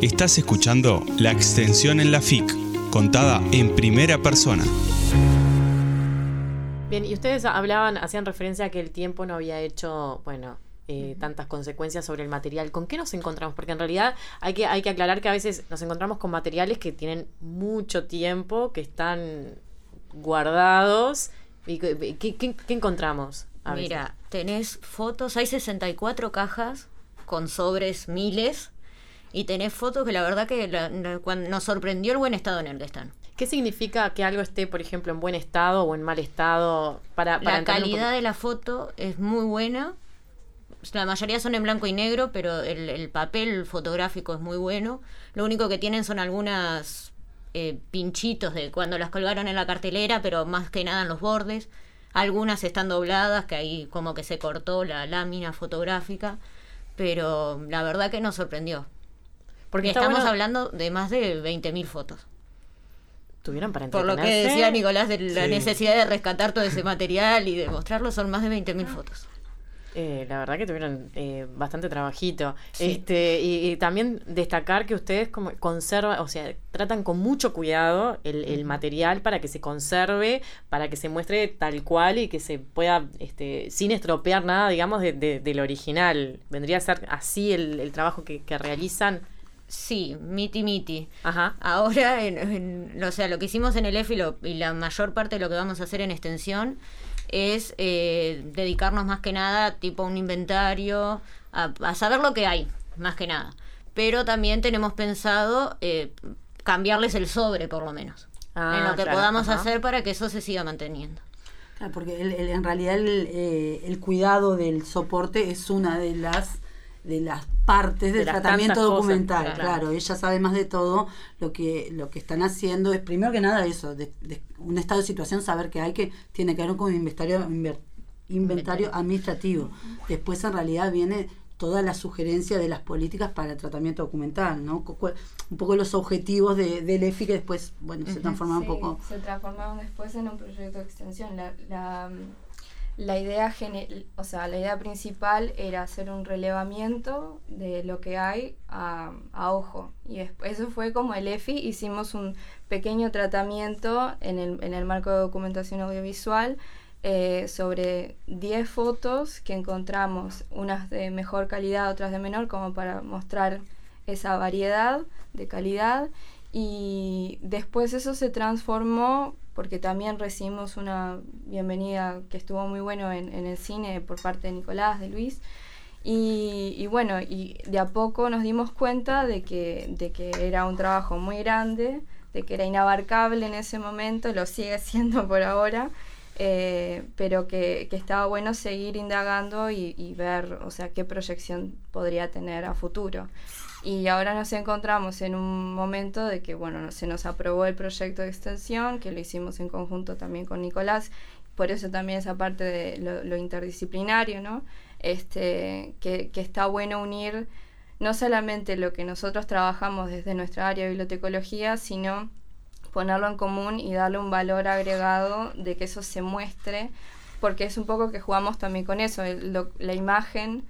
Estás escuchando La Extensión en la FIC, contada en primera persona. Bien, y ustedes hacían referencia a que el tiempo no había hecho, tantas consecuencias sobre el material. ¿Con qué nos encontramos? Porque en realidad hay que aclarar que a veces nos encontramos con materiales que tienen mucho tiempo, que están guardados. ¿Y qué encontramos? Mira, tenés fotos, hay 64 cajas con sobres miles, y tenés fotos que la verdad que cuando nos sorprendió el buen estado en el que están. ¿Qué significa que algo esté, por ejemplo, en buen estado o en mal estado? Para la calidad de la foto es muy buena. La mayoría son en blanco y negro, pero el papel fotográfico es muy bueno. Lo único que tienen son algunas pinchitos de cuando las colgaron en la cartelera, pero más que nada en los bordes. Algunas están dobladas, que ahí como que se cortó la lámina fotográfica. Pero la verdad que nos sorprendió. Porque estamos hablando de más de 20.000 fotos. Tuvieron para Por entretenerse. lo que decía Nicolás de la necesidad de rescatar todo ese material y de mostrarlo, son más de 20.000 fotos. La verdad que tuvieron bastante trabajito. Sí. Y también destacar que ustedes como conservan, o sea, tratan con mucho cuidado el material para que se conserve, para que se muestre tal cual y que se pueda, sin estropear nada, digamos, del original. ¿Vendría a ser así el trabajo que realizan? Sí, miti. Ajá. Ahora, o sea, lo que hicimos en el EFI y la mayor parte de lo que vamos a hacer en extensión es dedicarnos más que nada tipo a un inventario, a saber lo que hay, más que nada. Pero también tenemos pensado cambiarles el sobre, por lo menos. En lo que podamos hacer para que eso se siga manteniendo. Claro, porque en realidad el cuidado del soporte es una de las partes del tratamiento documental. Cosas, claro, ella sabe más de todo. Lo que están haciendo es, primero que nada, eso, de un estado de situación, saber que tiene que ver con inventario administrativo. Después, en realidad, viene toda la sugerencia de las políticas para el tratamiento documental, ¿no? Un poco los objetivos del EFI, que después, se transformaron un poco. Se transformaron después en un proyecto de extensión. La idea principal era hacer un relevamiento de lo que hay a ojo, y eso fue como el EFI. Hicimos un pequeño tratamiento en el marco de documentación audiovisual sobre 10 fotos que encontramos, unas de mejor calidad, otras de menor, como para mostrar esa variedad de calidad. Y después eso se transformó, porque también recibimos una bienvenida que estuvo muy bueno en el cine por parte de Nicolás, de Luis, y de a poco nos dimos cuenta de que era un trabajo muy grande, de que era inabarcable en ese momento, lo sigue siendo por ahora, pero que estaba bueno seguir indagando y ver, o sea, qué proyección podría tener a futuro. Y ahora nos encontramos en un momento de que, se nos aprobó el proyecto de extensión, que lo hicimos en conjunto también con Nicolás, por eso también esa parte de lo interdisciplinario, ¿no? Que está bueno unir no solamente lo que nosotros trabajamos desde nuestra área de bibliotecología, sino ponerlo en común y darle un valor agregado de que eso se muestre, porque es un poco que jugamos también con eso, la imagen,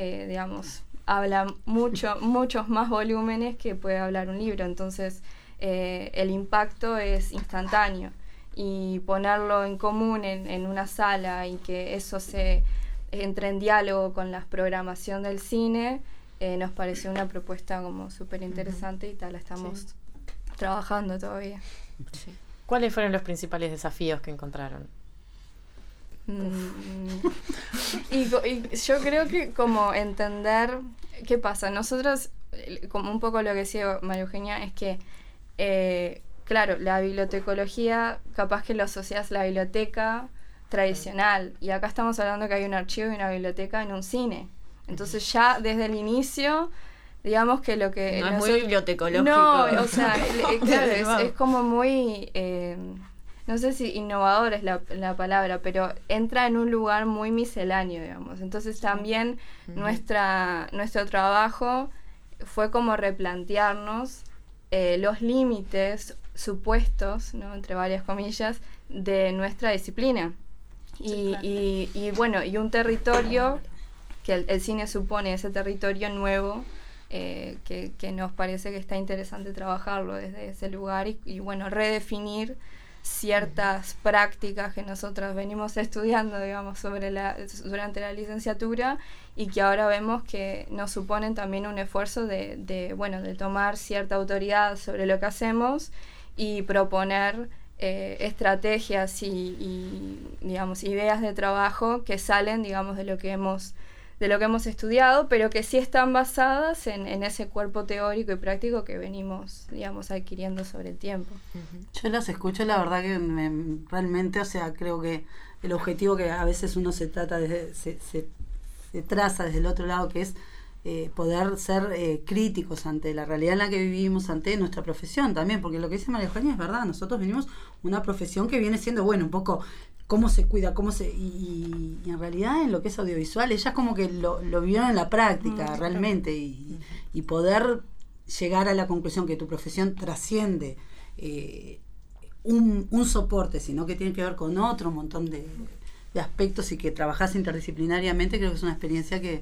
habla muchos más volúmenes que puede hablar un libro, entonces el impacto es instantáneo, y ponerlo en común en una sala y que eso se entre en diálogo con la programación del cine, nos pareció una propuesta como súper interesante, y tal, la estamos trabajando todavía. Sí. ¿Cuáles fueron los principales desafíos que encontraron? Y yo creo que como entender qué pasa. Nosotros, como un poco lo que decía María Eugenia, es que claro, la bibliotecología capaz que lo asocias a la biblioteca tradicional, y acá estamos hablando que hay un archivo y una biblioteca en un cine, entonces ya desde el inicio, digamos que lo que no es muy bibliotecológico. No, o sea, claro, es como muy no sé si innovador es la palabra, pero entra en un lugar muy misceláneo, digamos. Entonces también nuestro trabajo fue como replantearnos los límites supuestos, ¿no?, entre varias comillas, de nuestra disciplina. Y un territorio que el cine supone, ese territorio nuevo que nos parece que está interesante trabajarlo desde ese lugar y bueno, redefinir ciertas prácticas que nosotros venimos estudiando, digamos, durante la licenciatura y que ahora vemos que nos suponen también un esfuerzo de tomar cierta autoridad sobre lo que hacemos y proponer estrategias y digamos, ideas de trabajo que salen, digamos, de lo que hemos estudiado, pero que sí están basadas en ese cuerpo teórico y práctico que venimos, digamos, adquiriendo sobre el tiempo. Yo las escucho, la verdad que realmente, o sea, creo que el objetivo que a veces uno se traza desde el otro lado, que es poder ser críticos ante la realidad en la que vivimos, ante nuestra profesión también, porque lo que dice María Eugenia es verdad, nosotros venimos una profesión que viene siendo, bueno, un poco cómo se cuida, y en realidad en lo que es audiovisual, ellas como que lo vivieron en la práctica realmente, y poder llegar a la conclusión que tu profesión trasciende un soporte, sino que tiene que ver con otro montón de aspectos y que trabajás interdisciplinariamente, creo que es una experiencia que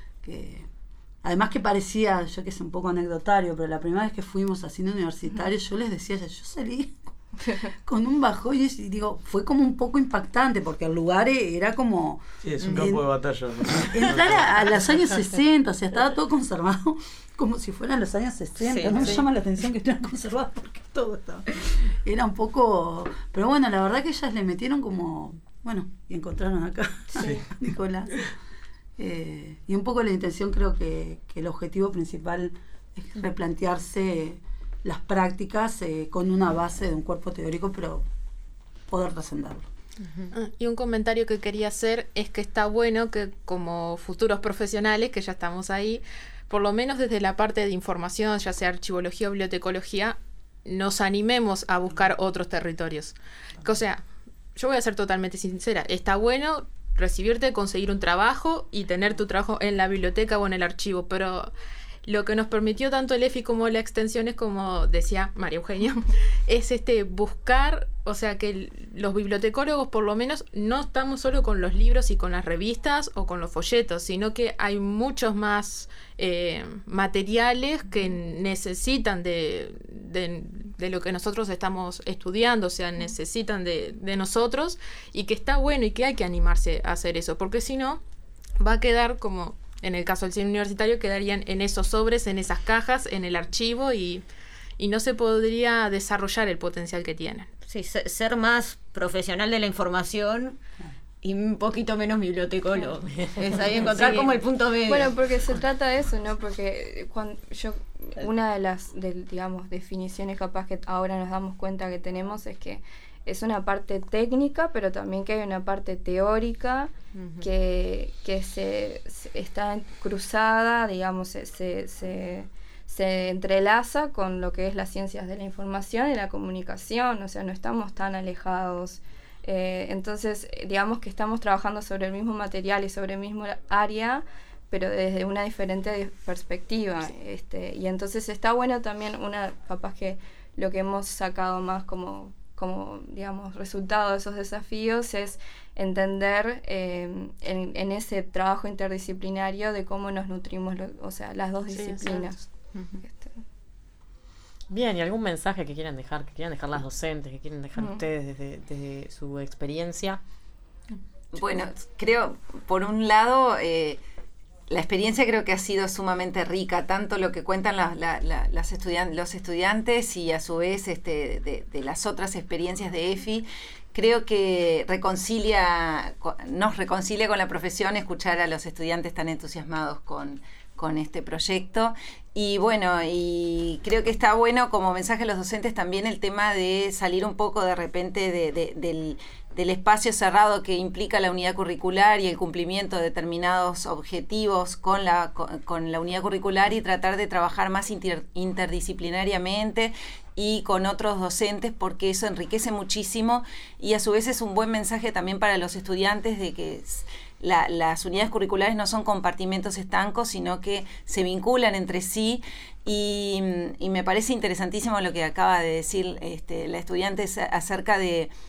además que parecía, yo que sé, un poco anecdotario, pero la primera vez que fuimos a cine universitario, yo les decía, yo salí con un bajón y digo, fue como un poco impactante porque el lugar era como... Sí, es un campo de batalla, ¿no? Entrar a los años 60, o sea, estaba todo conservado como si fueran los años 60. Sí, no me sí. llama la atención que estuvieran conservados porque todo estaba... Era un poco... Pero bueno, la verdad que ellas le metieron como... Bueno, y encontraron acá a Nicolás. Y un poco la intención, creo que el objetivo principal es replantearse las prácticas con una base de un cuerpo teórico, pero poder trascenderlo. Y un comentario que quería hacer es que está bueno que como futuros profesionales, que ya estamos ahí, por lo menos desde la parte de información, ya sea archivología o bibliotecología, nos animemos a buscar otros territorios. O sea, yo voy a ser totalmente sincera, está bueno recibirte, conseguir un trabajo y tener tu trabajo en la biblioteca o en el archivo, pero lo que nos permitió tanto el EFI como la extensión es, como decía María Eugenia, es buscar, o sea, que los bibliotecólogos por lo menos no estamos solo con los libros y con las revistas o con los folletos, sino que hay muchos más materiales que necesitan de lo que nosotros estamos estudiando, o sea, necesitan de nosotros, y que está bueno y que hay que animarse a hacer eso, porque si no va a quedar como... En el caso del cine universitario quedarían en esos sobres, en esas cajas, en el archivo y no se podría desarrollar el potencial que tienen. Sí, ser más profesional de la información y un poquito menos bibliotecólogo. Es ahí encontrar como el punto medio. Bueno, porque se trata de eso, ¿no? Porque una de las digamos, definiciones capaz que ahora nos damos cuenta que tenemos es que es una parte técnica, pero también que hay una parte teórica que se está cruzada, digamos, se entrelaza con lo que es las ciencias de la información y la comunicación, o sea, no estamos tan alejados. Entonces, digamos que estamos trabajando sobre el mismo material y sobre el mismo área, pero desde una diferente perspectiva. Y entonces está bueno también, capaz que lo que hemos sacado más como digamos, resultado de esos desafíos es entender en ese trabajo interdisciplinario de cómo nos nutrimos, o sea, las dos disciplinas. Bien, ¿y algún mensaje que quieran dejar las docentes, que quieren dejar ustedes desde su experiencia? Bueno, creo, por un lado, la experiencia creo que ha sido sumamente rica, tanto lo que cuentan los estudiantes y a su vez de las otras experiencias de EFI. Creo que nos reconcilia con la profesión escuchar a los estudiantes tan entusiasmados con este proyecto. Y bueno, y creo que está bueno como mensaje a los docentes también el tema de salir un poco de repente del espacio cerrado que implica la unidad curricular y el cumplimiento de determinados objetivos con la unidad curricular, y tratar de trabajar más interdisciplinariamente y con otros docentes, porque eso enriquece muchísimo y a su vez es un buen mensaje también para los estudiantes de que las unidades curriculares no son compartimentos estancos, sino que se vinculan entre sí, y me parece interesantísimo lo que acaba de decir la estudiante acerca de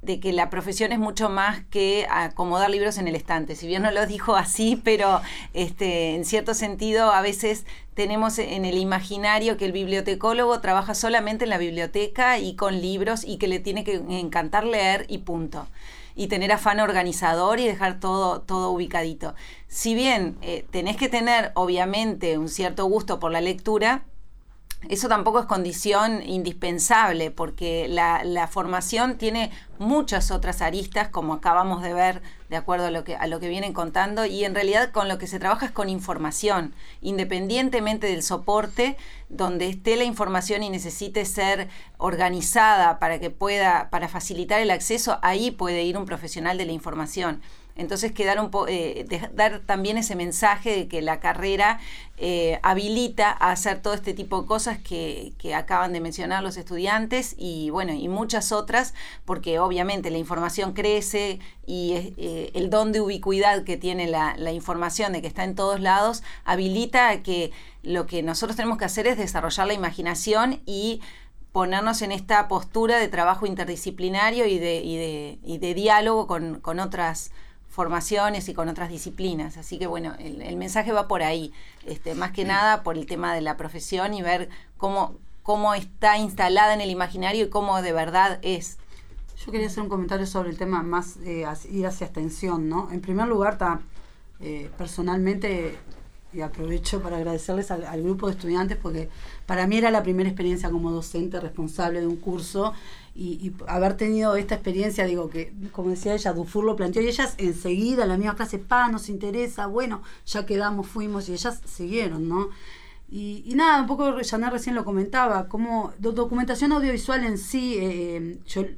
que la profesión es mucho más que acomodar libros en el estante. Si bien no lo dijo así, pero en cierto sentido a veces tenemos en el imaginario que el bibliotecólogo trabaja solamente en la biblioteca y con libros y que le tiene que encantar leer y punto. Y tener afán organizador y dejar todo ubicadito. Si bien tenés que tener obviamente un cierto gusto por la lectura, eso tampoco es condición indispensable, porque la formación tiene muchas otras aristas, como acabamos de ver, de acuerdo a lo que vienen contando, y en realidad con lo que se trabaja es con información, independientemente del soporte donde esté la información y necesite ser organizada para facilitar el acceso, ahí puede ir un profesional de la información. Entonces dar también ese mensaje de que la carrera habilita a hacer todo este tipo de cosas que acaban de mencionar los estudiantes y muchas otras, porque obviamente la información crece y el don de ubicuidad que tiene la información, de que está en todos lados, habilita a que lo que nosotros tenemos que hacer es desarrollar la imaginación y ponernos en esta postura de trabajo interdisciplinario y de diálogo con otras formaciones y con otras disciplinas. Así que el mensaje va por ahí, más que nada por el tema de la profesión y ver cómo está instalada en el imaginario y cómo de verdad es. Yo quería hacer un comentario sobre el tema más ir hacia extensión, ¿no? En primer lugar, personalmente, y aprovecho para agradecerles al grupo de estudiantes, porque para mí era la primera experiencia como docente responsable de un curso, y haber tenido esta experiencia, digo que, como decía ella, Dufour lo planteó, y ellas enseguida, en la misma clase, nos interesa, bueno, ya quedamos, fuimos, y ellas siguieron, ¿no? Y nada, un poco Janet recién lo comentaba, como documentación audiovisual en sí,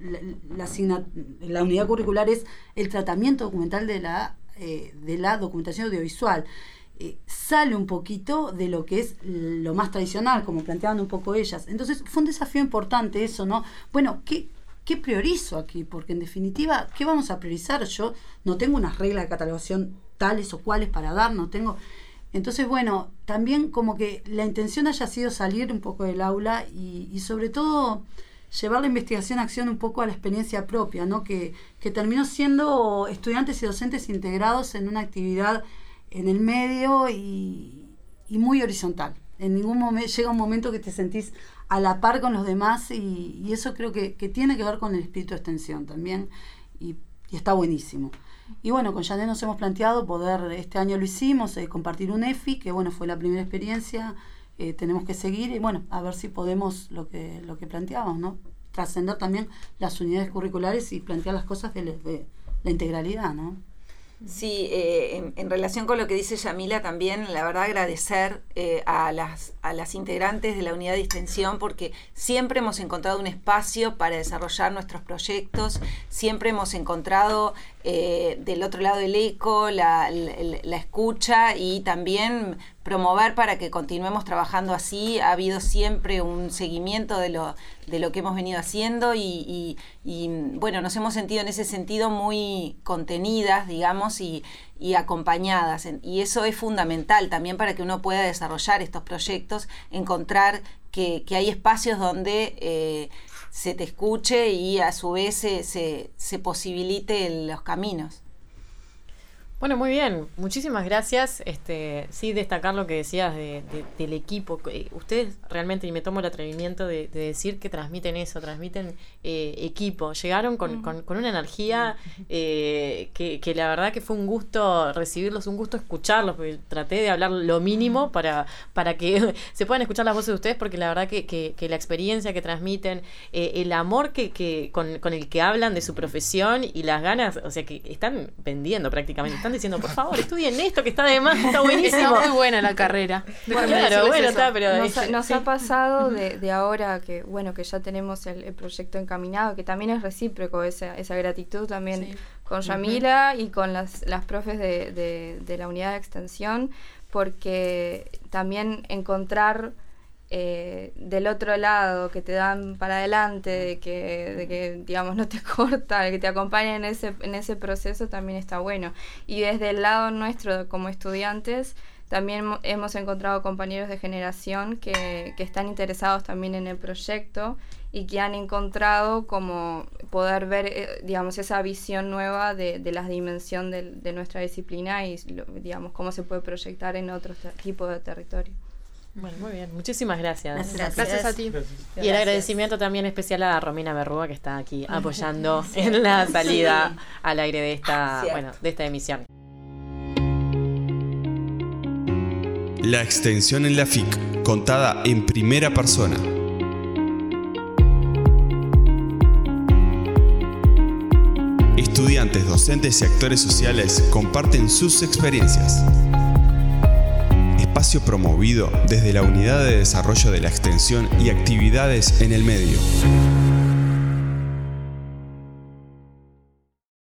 la unidad curricular es el tratamiento documental de la documentación audiovisual. Sale un poquito de lo que es lo más tradicional, como planteaban un poco ellas. Entonces fue un desafío importante eso, ¿no? Bueno, ¿qué priorizo aquí? Porque en definitiva, ¿qué vamos a priorizar? Yo no tengo unas reglas de catalogación tales o cuales para dar, no tengo. Entonces, también como que la intención haya sido salir un poco del aula y sobre todo llevar la investigación a acción un poco a la experiencia propia, ¿no? Que terminó siendo estudiantes y docentes integrados en una actividad en el medio y muy horizontal. En ningún momento llega un momento que te sentís a la par con los demás y eso creo que tiene que ver con el espíritu de extensión también y está buenísimo. Y con Janet nos hemos planteado poder, este año lo hicimos, compartir un EFI, que fue la primera experiencia, tenemos que seguir y a ver si podemos lo que planteábamos, ¿no? Trascender también las unidades curriculares y plantear las cosas de la integralidad, ¿no? Sí, en relación con lo que dice Yamila también, la verdad agradecer a las integrantes de la unidad de extensión, porque siempre hemos encontrado un espacio para desarrollar nuestros proyectos, siempre hemos encontrado del otro lado el eco, la escucha y también promover para que continuemos trabajando así. Ha habido siempre un seguimiento de lo que hemos venido haciendo y nos hemos sentido en ese sentido muy contenidas, digamos, y acompañadas. Y eso es fundamental también para que uno pueda desarrollar estos proyectos, encontrar que hay espacios donde se te escuche y a su vez se posibilite los caminos. Bueno, muy bien, muchísimas gracias. Sí, destacar lo que decías del equipo. Ustedes realmente, y me tomo el atrevimiento de decir que transmiten eso, transmiten equipo. Llegaron con una energía que la verdad que fue un gusto recibirlos, un gusto escucharlos, porque traté de hablar lo mínimo para que se puedan escuchar las voces de ustedes, porque la verdad que la experiencia que transmiten, el amor con el que hablan de su profesión y las ganas, o sea, que están vendiendo prácticamente, están diciendo, por favor, estudien esto que está de más, está buenísimo. Está muy buena la carrera. Nos ha pasado de ahora que ya tenemos el proyecto encaminado, que también es recíproco esa gratitud también con Yamila y con las profes de la unidad de extensión, porque también encontrar del otro lado, que te dan para adelante, de que digamos no te corta, que te acompaña en ese proceso, también está bueno. Y desde el lado nuestro como estudiantes También hemos encontrado compañeros de generación que están interesados también en el proyecto y que han encontrado como poder ver, digamos, esa visión nueva de la dimensión de nuestra disciplina y, digamos, cómo se puede proyectar en otros tipos de territorio. Bueno, muy bien. Muchísimas gracias. Gracias a ti. Y el agradecimiento también especial a Romina Berrúa, que está aquí apoyando en la salida al aire de esta, de esta emisión. La extensión en la FIC, contada en primera persona. Estudiantes, docentes y actores sociales comparten sus experiencias. Espacio promovido desde la Unidad de Desarrollo de la Extensión y Actividades en el Medio.